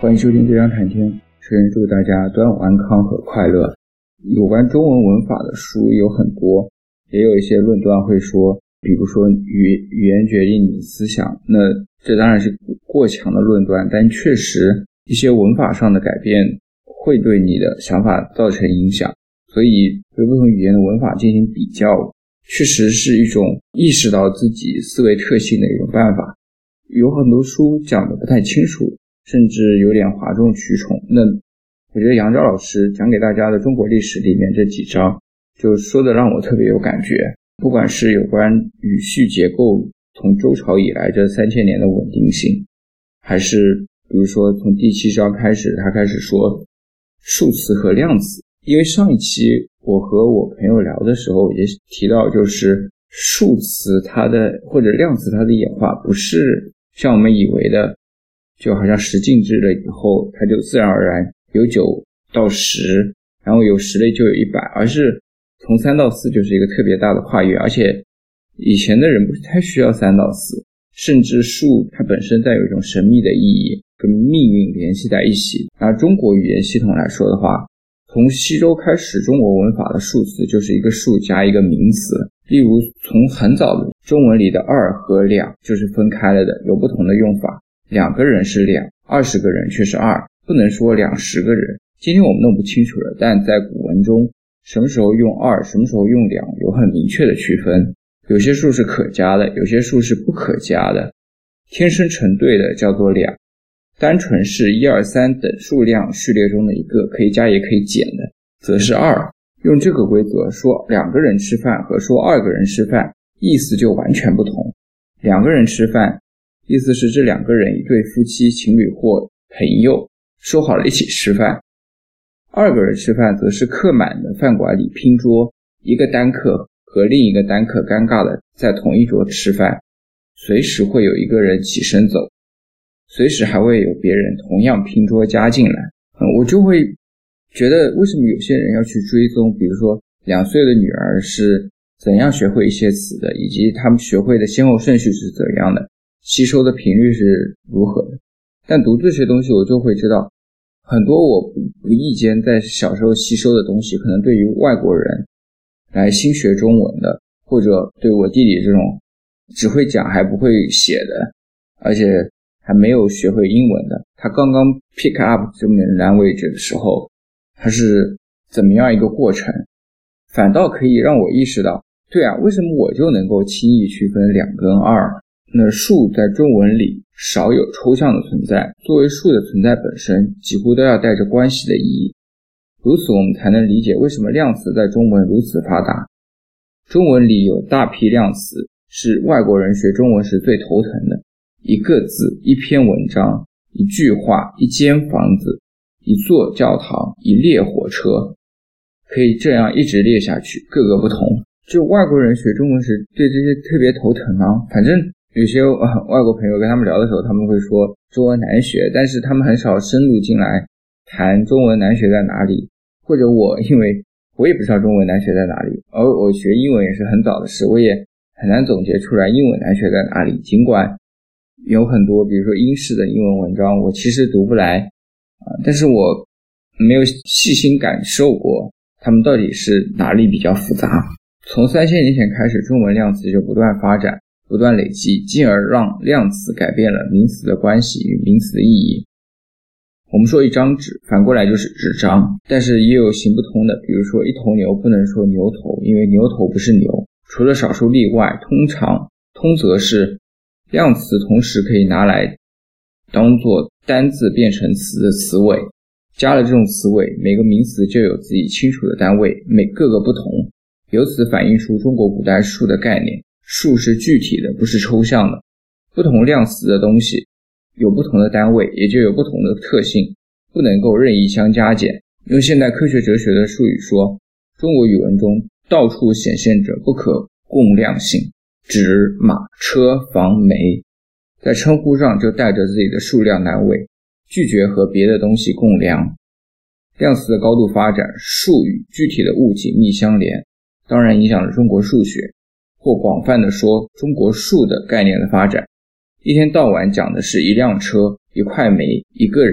欢迎收听这张谈天，首先祝大家端午安康和快乐。有关中文文法的书有很多，也有一些论断会说，比如说语言决定你的思想，那这当然是过强的论断，但确实一些文法上的改变会对你的想法造成影响，所以对不同语言的文法进行比较，确实是一种意识到自己思维特性的一种办法。有很多书讲的不太清楚，甚至有点哗众取宠，那我觉得杨钊老师讲给大家的中国历史里面这几章就说的让我特别有感觉，不管是有关语序结构从周朝以来这3000年的稳定性，还是比如说从第7章开始他开始说数词和量词。因为上一期我和我朋友聊的时候也提到，就是数词它的或者量词它的演化不是像我们以为的就好像10进制了以后它就自然而然由9到10，然后有10类就有100，而是从3到4就是一个特别大的跨越，而且以前的人不太需要3到4，甚至数它本身带有一种神秘的意义，跟命运联系在一起。拿中国语言系统来说的话，从西周开始，中国文法的数词就是一个数加一个名词，例如从很早的中文里的2和2就是分开了的，有不同的用法，2个人是2，20个人却是2，不能说20个人。今天我们弄不清楚了，但在古文中什么时候用2什么时候用2有很明确的区分，有些数是可加的，有些数是不可加的。天生成对的叫做2，单纯是1、2、3等数量序列中的一个，可以加也可以减的则是2。用这个规则说2个人吃饭和说2个人吃饭意思就完全不同。2个人吃饭意思是这2个人一对夫妻情侣或朋友说好了一起吃饭，2个人吃饭则是客满的饭馆里拼桌，一个单客和另一个单客尴尬的在同一桌吃饭，随时会有一个人起身走，随时还会有别人同样拼桌加进来。我就会觉得为什么有些人要去追踪，比如说2岁的女儿是怎样学会一些词的，以及他们学会的先后顺序是怎样的，吸收的频率是如何的。但读这些东西我就会知道，很多我无意间在小时候吸收的东西，可能对于外国人来新学中文的，或者对我弟弟这种只会讲还不会写的，而且还没有学会英文的，他刚刚 pick up 这门 language 的时候，他是怎么样一个过程，反倒可以让我意识到，对啊，为什么我就能够轻易区分2跟2？那数在中文里少有抽象的存在，作为数的存在本身几乎都要带着关系的意义，如此我们才能理解为什么量词在中文如此发达。中文里有大批量词是外国人学中文时最头疼的，一个字，一篇文章，一句话，一间房子，一座教堂，一列火车，可以这样一直列下去，各个不同。就外国人学中文时对这些特别头疼吗？反正有些外国朋友跟他们聊的时候，他们会说中文难学，但是他们很少深入进来谈中文难学在哪里。或者因为我也不知道中文难学在哪里，而我学英文也是很早的事，我也很难总结出来英文难学在哪里。尽管有很多比如说英式的英文文章我其实读不来，但是我没有细心感受过他们到底是哪里比较复杂。从3000年前开始，中文量词就不断发展，不断累积，进而让量词改变了名词的关系与名词的意义。我们说一张纸，反过来就是纸张，但是也有行不通的，比如说一头牛不能说牛头，因为牛头不是牛。除了少数例外，通则是量词同时可以拿来当作单字变成词的词尾，加了这种词尾，每个名词就有自己清楚的单位，各个不同，由此反映出中国古代数的概念。数是具体的，不是抽象的。不同量词的东西有不同的单位，也就有不同的特性，不能够任意相加减。用现代科学哲学的术语说，中国语文中到处显现着不可共量性，纸、马、车、房、煤，在称呼上就带着自己的数量单位，拒绝和别的东西共量。量词的高度发展，数与具体的物紧密相连，当然影响了中国数学，或广泛的说中国数的概念的发展。一天到晚讲的是一辆车、一块煤、一个人、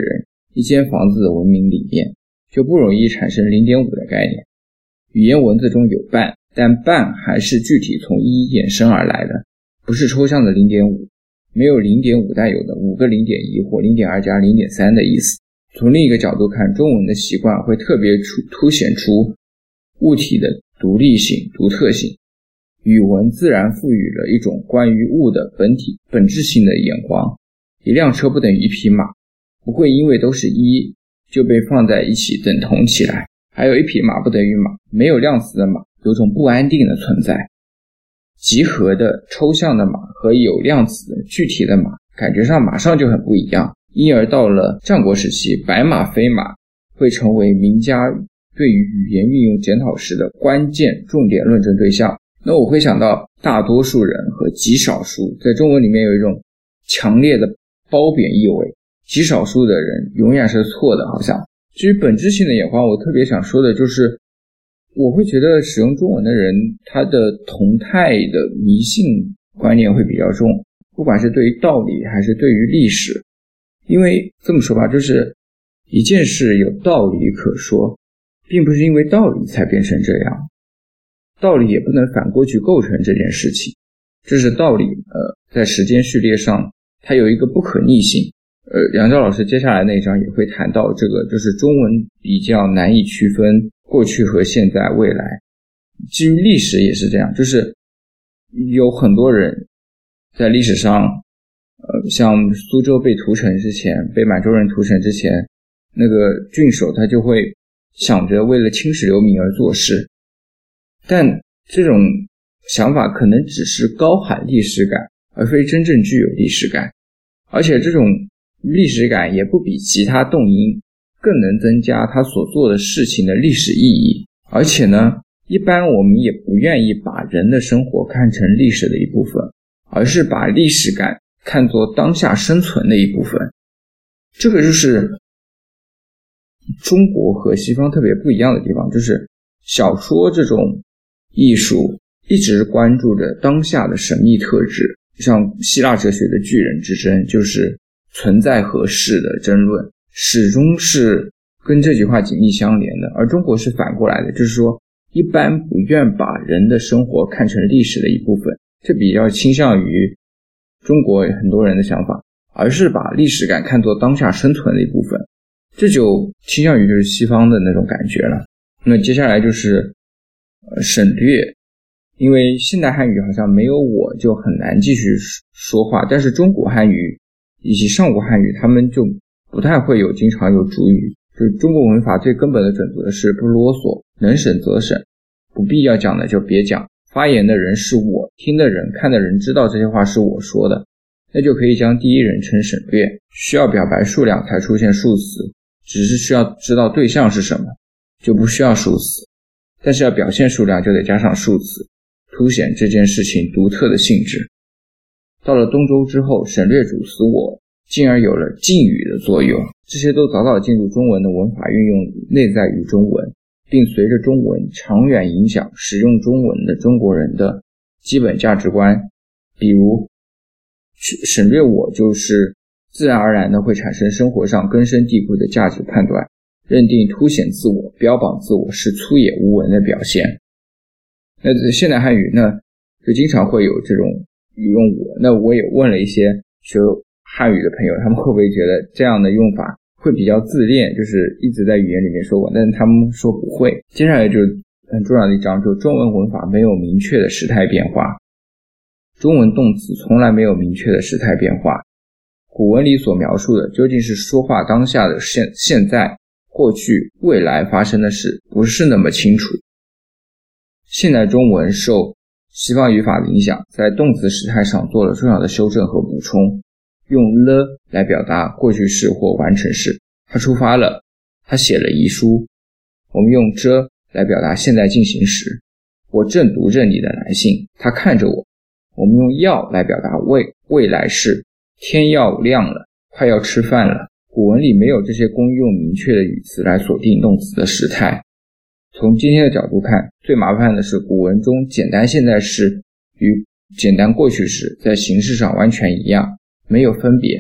一间房子的文明里面，就不容易产生 0.5 的概念。语言文字中有半，但半还是具体从一衍生而来的，不是抽象的 0.5， 没有 0.5 带有的5个 0.1 或 0.2 加 0.3 的意思。从另一个角度看，中文的习惯会特别凸显出物体的独立性、独特性。语文自然赋予了一种关于物的本质性的眼光。一辆车不等于一匹马，不会因为都是一就被放在一起等同起来。还有一匹马不等于马，没有量词的马有种不安定的存在。集合的抽象的马和有量词的具体的马感觉上马上就很不一样，因而到了战国时期，白马非马会成为名家对于语言运用检讨时的关键重点论证对象。那我会想到大多数人和极少数，在中文里面有一种强烈的褒贬意味，极少数的人永远是错的。好像至于本质性的眼光，我特别想说的就是我会觉得使用中文的人他的同态的迷信观念会比较重，不管是对于道理还是对于历史。因为这么说吧，就是一件事有道理可说，并不是因为道理才变成这样，道理也不能反过去构成这件事情。这是道理在时间序列上它有一个不可逆性。杨照老师接下来那一章也会谈到这个，就是中文比较难以区分过去和现在未来。至于历史也是这样，就是有很多人在历史上像苏州被屠城之前，被满洲人屠城之前，那个郡守他就会想着为了青史留名而做事，但这种想法可能只是高喊历史感，而非真正具有历史感。而且这种历史感也不比其他动因更能增加他所做的事情的历史意义。而且呢，一般我们也不愿意把人的生活看成历史的一部分，而是把历史感看作当下生存的一部分。这个就是中国和西方特别不一样的地方，就是小说这种艺术一直关注着当下的神秘特质，像希腊哲学的巨人之争，就是存在和是的争论，始终是跟这句话紧密相连的。而中国是反过来的，就是说一般不愿把人的生活看成历史的一部分，这比较倾向于中国很多人的想法，而是把历史感看作当下生存的一部分，这就倾向于就是西方的那种感觉了。那接下来就是省略，因为现代汉语好像没有我就很难继续说话，但是中国汉语以及上古汉语他们就不太会经常有主语。就是中国文法最根本的准则是不啰嗦，能省则省，不必要讲的就别讲，发言的人是我，听的人看的人知道这些话是我说的，那就可以将第一人称省略。需要表白数量才出现数词，只是需要知道对象是什么，就不需要数词，但是要表现数量就得加上数词，凸显这件事情独特的性质。到了东周之后，省略主词我进而有了敬语的作用，这些都早早进入中文的文法运用里，内在于中文，并随着中文长远影响使用中文的中国人的基本价值观。比如省略我就是自然而然的会产生生活上根深蒂固的价值判断，认定凸显自我、标榜自我是粗野无文的表现。那现代汉语呢，就经常会有这种语用我。那我也问了一些学汉语的朋友，他们会不会觉得这样的用法会比较自恋，就是一直在语言里面说我，但是他们说不会。接下来就很重要的一章，就中文文法没有明确的时态变化。中文动词从来没有明确的时态变化，古文里所描述的究竟是说话当下的现在、过去、未来发生的事，不是那么清楚。现代中文受西方语法的影响，在动词时态上做了重要的修正和补充，用了来表达过去式或完成式，他出发了，他写了遗书。我们用这来表达现在进行时，我正读着你的来信，他看着我。我们用要来表达未来式，天要亮了，快要吃饭了。古文里没有这些公用明确的语词来锁定动词的时态。从今天的角度看，最麻烦的是古文中简单现在时与简单过去时在形式上完全一样，没有分别，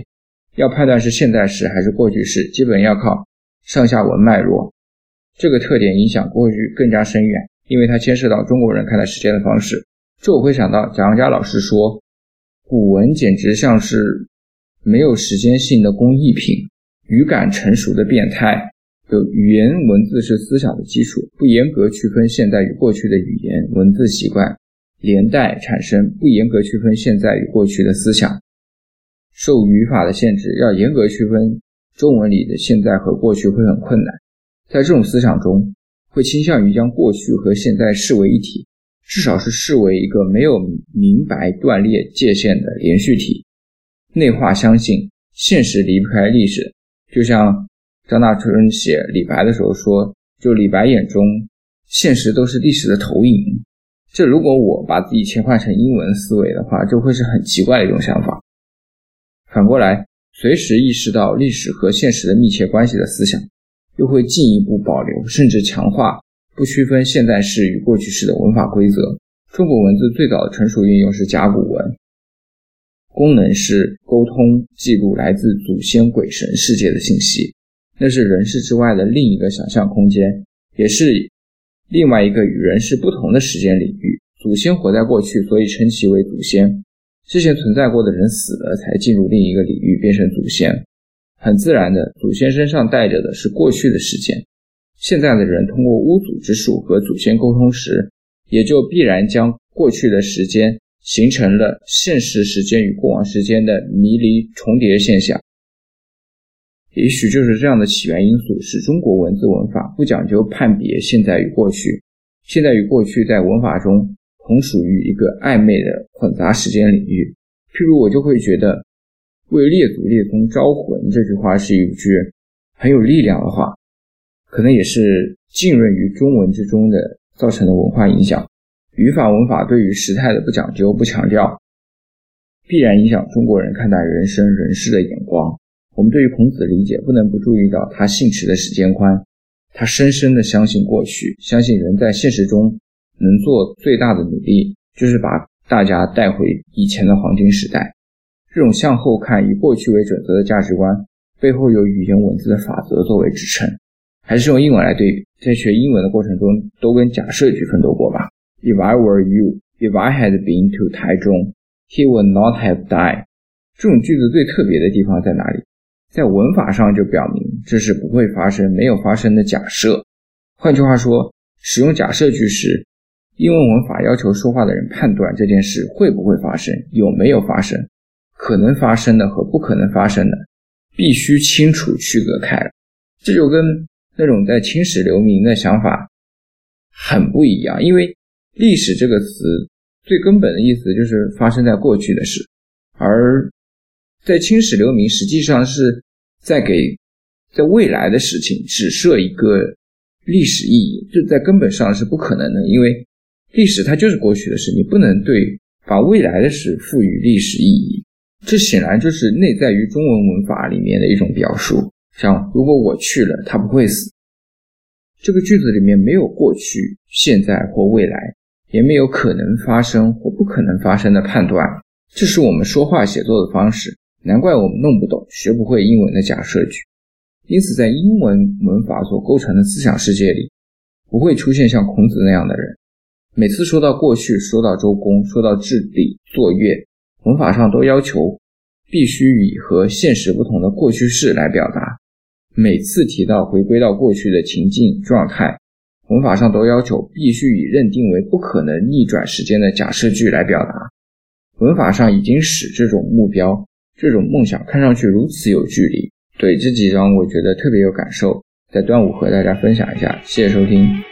要判断是现在时还是过去式，基本要靠上下文脉络。这个特点影响过去更加深远，因为它牵涉到中国人看待时间的方式。这我会想到蒋家老师说，古文简直像是没有时间性的工艺品，语感成熟的变态。有语言文字是思想的基础，不严格区分现在与过去的语言文字习惯，连带产生不严格区分现在与过去的思想。受语法的限制，要严格区分中文里的现在和过去会很困难。在这种思想中，会倾向于将过去和现在视为一体，至少是视为一个没有明白断裂界限的连续体。内化相信现实离不开历史，就像张大春写李白的时候说，就李白眼中现实都是历史的投影。这如果我把自己切换成英文思维的话，就会是很奇怪的一种想法。反过来，随时意识到历史和现实的密切关系的思想，又会进一步保留甚至强化不区分现在式与过去式的文法规则。中国文字最早的成熟运用是甲骨文，功能是沟通记录来自祖先鬼神世界的信息，那是人世之外的另一个想象空间，也是另外一个与人世不同的时间领域。祖先活在过去，所以称其为祖先。之前存在过的人死了，才进入另一个领域，变成祖先。很自然的，祖先身上带着的是过去的时间。现在的人通过巫祖之术和祖先沟通时，也就必然将过去的时间形成了现实时间与过往时间的迷离重叠现象。也许就是这样的起源因素，使中国文字文法不讲究判别现在与过去，现在与过去在文法中同属于一个暧昧的混杂时间领域。譬如我就会觉得为列祖列宗招魂这句话是一句很有力量的话，可能也是浸润于中文之中的造成的文化影响。语法文法对于时态的不讲究不强调，必然影响中国人看待人生人事的眼光。我们对于孔子的理解不能不注意到他信持的时间观，他深深地相信过去，相信人在现实中能做最大的努力，就是把大家带回以前的黄金时代。这种向后看以过去为准则的价值观，背后有语言文字的法则作为支撑。还是用英文来对比，在学英文的过程中都跟假设句奋斗过吧。 If I were you, if I had been to Taichung, he would not have died。 这种句子最特别的地方在哪里？在文法上就表明这是不会发生没有发生的假设。换句话说，使用假设句时，英文文法要求说话的人判断这件事会不会发生，有没有发生，可能发生的和不可能发生的必须清楚区隔开来。这就跟那种在青史留名的想法很不一样，因为历史这个词最根本的意思就是发生在过去的事，而在青史留名实际上是在给在未来的事情指涉一个历史意义，这在根本上是不可能的，因为历史它就是过去的事，你不能对把未来的事赋予历史意义。这显然就是内在于中文文法里面的一种表述，像如果我去了他不会死，这个句子里面没有过去现在或未来，也没有可能发生或不可能发生的判断。这是我们说话写作的方式，难怪我们弄不懂学不会英文的假设句。因此在英文文法所构成的思想世界里，不会出现像孔子那样的人。每次说到过去，说到周公，说到治理作乐，文法上都要求必须以和现实不同的过去式来表达。每次提到回归到过去的情境状态，文法上都要求必须以认定为不可能逆转时间的假设句来表达。文法上已经使这种目标，这种梦想看上去如此有距离。对这几章我觉得特别有感受，在端午和大家分享一下，谢谢收听。